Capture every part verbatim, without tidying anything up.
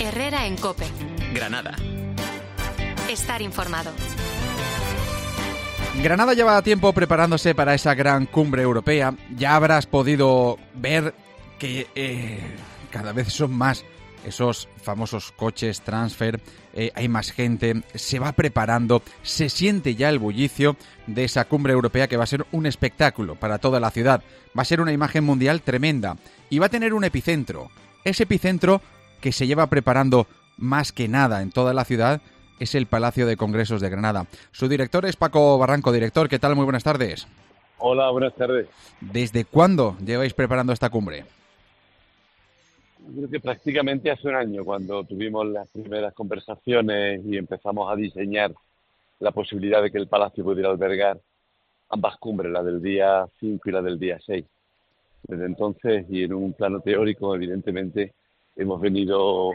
Herrera en COPE. Granada. Estar informado. Granada lleva tiempo preparándose para esa gran cumbre europea. Ya habrás podido ver que eh, cada vez son más esos famosos coches transfer, eh, hay más gente, se va preparando, se siente ya el bullicio de esa cumbre europea que va a ser un espectáculo para toda la ciudad. Va a ser una imagen mundial tremenda y va a tener un epicentro. Ese epicentro que se lleva preparando más que nada en toda la ciudad es el Palacio de Congresos de Granada. Su director es Paco Barranco. Director, ¿qué tal? Muy buenas tardes. Hola, buenas tardes. ¿Desde cuándo lleváis preparando esta cumbre? Creo que prácticamente hace un año, cuando tuvimos las primeras conversaciones y empezamos a diseñar la posibilidad de que el Palacio pudiera albergar ambas cumbres, la del día cinco y la del día seis. Desde entonces, y en un plano teórico, evidentemente, hemos venido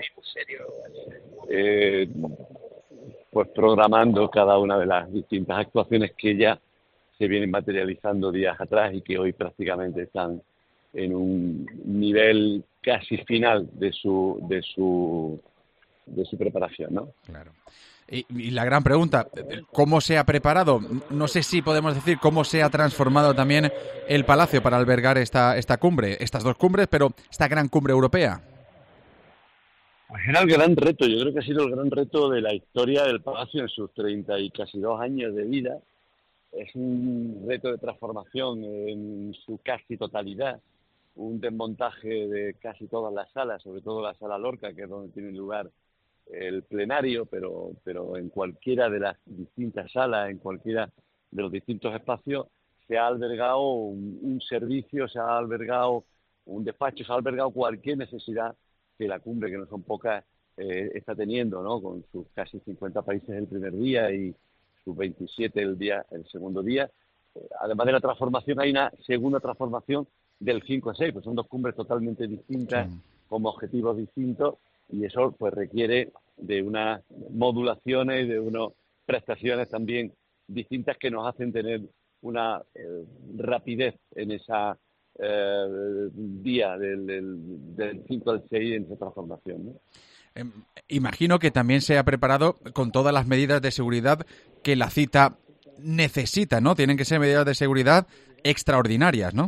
eh, pues programando cada una de las distintas actuaciones que ya se vienen materializando días atrás y que hoy prácticamente están en un nivel casi final de su de su de su preparación, ¿no? Claro. Y, y la gran pregunta, ¿cómo se ha preparado? No sé si podemos decir cómo se ha transformado también el Palacio para albergar esta esta cumbre, estas dos cumbres, pero esta gran cumbre europea. Pues era el gran reto, yo creo que ha sido el gran reto de la historia del Palacio en sus treinta y casi dos años de vida. Es un reto de transformación en su casi totalidad, un desmontaje de casi todas las salas, sobre todo la Sala Lorca, que es donde tiene lugar el plenario, pero, pero en cualquiera de las distintas salas, en cualquiera de los distintos espacios, se ha albergado un, un servicio, se ha albergado un despacho, se ha albergado cualquier necesidad que la cumbre, que no son pocas, eh, está teniendo, ¿no? Con sus casi cincuenta países el primer día y sus veintisiete el día el segundo día. Eh, además de la transformación, hay una segunda transformación del cinco a seis, pues son dos cumbres totalmente distintas, sí, con objetivos distintos, y eso pues requiere de unas modulaciones y de unas prestaciones también distintas que nos hacen tener una eh, rapidez en esa eh, día del, del, del cinco al seis en esa transformación, ¿no? Eh, imagino que también se ha preparado con todas las medidas de seguridad que la cita necesita, ¿no? Tienen que ser medidas de seguridad extraordinarias, ¿no?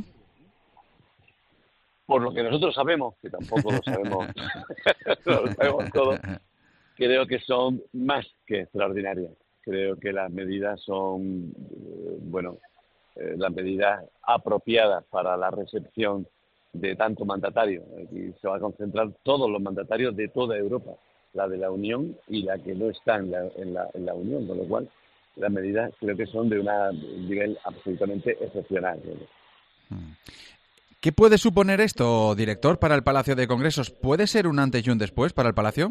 Por lo que nosotros sabemos, que tampoco lo sabemos, lo sabemos todo, creo que son más que extraordinarias. Creo que las medidas son, eh, bueno, eh, las medidas apropiadas para la recepción de tanto mandatario. Aquí se va a concentrar todos los mandatarios de toda Europa, la de la Unión y la que no está en la, en la, en la Unión, con lo cual las medidas creo que son de una, un nivel absolutamente excepcional. Hmm. ¿Qué puede suponer esto, director, para el Palacio de Congresos? ¿Puede ser un antes y un después para el Palacio?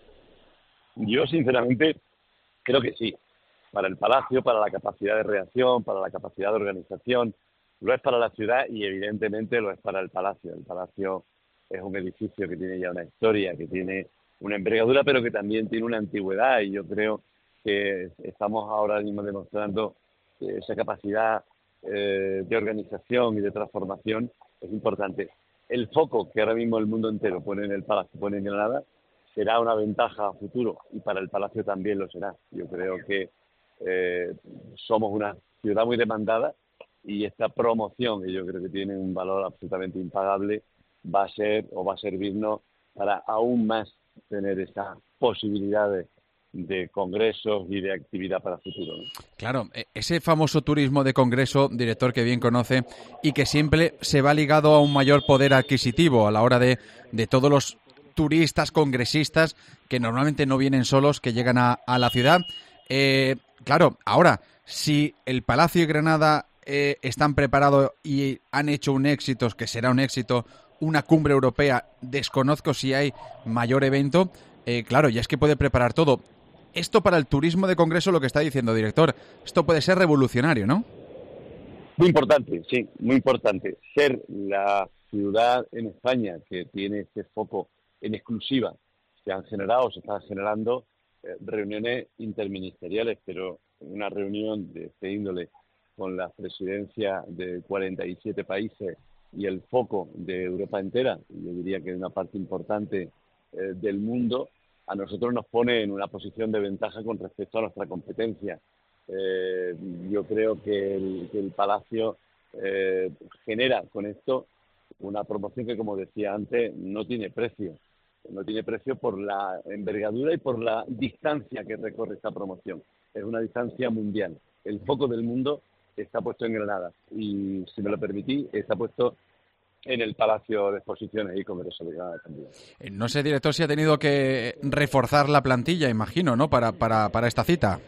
Yo, sinceramente, creo que sí. Para el Palacio, para la capacidad de reacción, para la capacidad de organización, lo es para la ciudad y, evidentemente, lo es para el Palacio. El Palacio es un edificio que tiene ya una historia, que tiene una envergadura, pero que también tiene una antigüedad, y yo creo que estamos ahora mismo demostrando que esa capacidad eh, de organización y de transformación es importante. El foco que ahora mismo el mundo entero pone en el Palacio, pone en Granada, será una ventaja a futuro, y para el Palacio también lo será. Yo creo que eh, somos una ciudad muy demandada, y esta promoción, que yo creo que tiene un valor absolutamente impagable, va a ser o va a servirnos para aún más tener esa posibilidad de, de congresos y de actividad para el futuro, ¿no? Claro, ese famoso turismo de congreso, director, que bien conoce, y que siempre se va ligado a un mayor poder adquisitivo a la hora de, de todos los turistas, congresistas, que normalmente no vienen solos, que llegan a, a la ciudad. Eh, claro, ahora, si el Palacio de Granada eh, están preparados y han hecho un éxito, que será un éxito, una cumbre europea, desconozco si hay mayor evento, eh, claro, ya es que puede preparar todo. Esto para el turismo de congreso, lo que está diciendo, director, esto puede ser revolucionario, ¿no? Muy importante, sí, muy importante. Ser la ciudad en España que tiene este foco en exclusiva. Se han generado, se están generando eh, reuniones interministeriales, pero una reunión de este índole con la presidencia de cuarenta y siete países y el foco de Europa entera, yo diría que es una parte importante eh, del mundo, a nosotros nos pone en una posición de ventaja con respecto a nuestra competencia. Eh, yo creo que el, que el Palacio eh, genera con esto una promoción que, como decía antes, no tiene precio. No tiene precio por la envergadura y por la distancia que recorre esta promoción. Es una distancia mundial. El foco del mundo está puesto en Granada y, si me lo permitís, está puesto en el Palacio de Exposiciones y Congreso de Granada también. No sé, director, si ha tenido que reforzar la plantilla, imagino, ¿no?, para, para, para esta cita.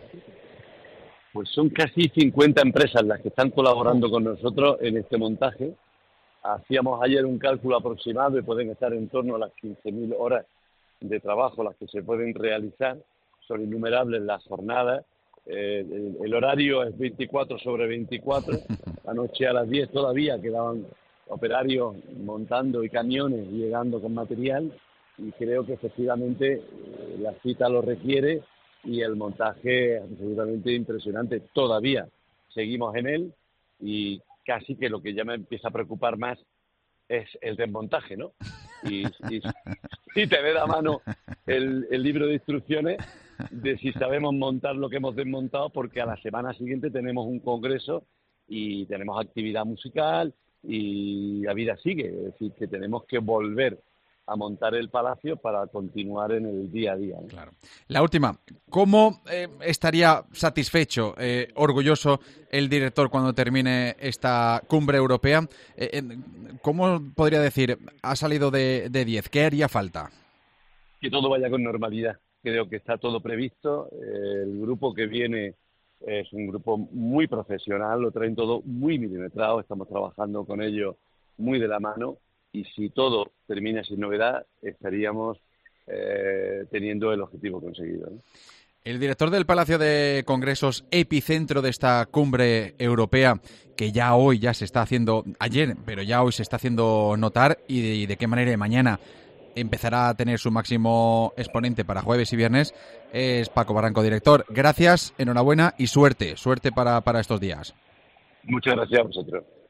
Pues son casi cincuenta empresas las que están colaborando con nosotros en este montaje. Hacíamos ayer un cálculo aproximado y pueden estar en torno a las quince mil horas de trabajo las que se pueden realizar. Son innumerables las jornadas. Eh, el, el horario es veinticuatro sobre veinticuatro. Anoche a las diez todavía quedaban operarios montando y camiones llegando con material, y creo que efectivamente eh, la cita lo requiere y el montaje es absolutamente impresionante. Todavía seguimos en él y casi que lo que ya me empieza a preocupar más es el desmontaje, ¿no? Y, y, y tener a mano el, el libro de instrucciones de si sabemos montar lo que hemos desmontado, porque a la semana siguiente tenemos un congreso y tenemos actividad musical y la vida sigue. Es decir, que tenemos que volver a montar el Palacio para continuar en el día a día, ¿no? Claro. La última, ¿cómo eh, estaría satisfecho, eh, orgulloso el director cuando termine esta cumbre europea? Eh, ¿Cómo podría decir, ha salido de, de diez? ¿Qué haría falta? Que todo vaya con normalidad. Creo que está todo previsto. El grupo que viene es un grupo muy profesional, lo traen todo muy milimetrado, estamos trabajando con ellos muy de la mano. Y si todo termina sin novedad, estaríamos eh, teniendo el objetivo conseguido, ¿no? El director del Palacio de Congresos, epicentro de esta cumbre europea, que ya hoy ya se está haciendo, ayer, pero ya hoy se está haciendo notar, y de, y de qué manera mañana empezará a tener su máximo exponente para jueves y viernes, es Paco Barranco. Director, gracias, enhorabuena y suerte, suerte para, para estos días. Muchas gracias a vosotros.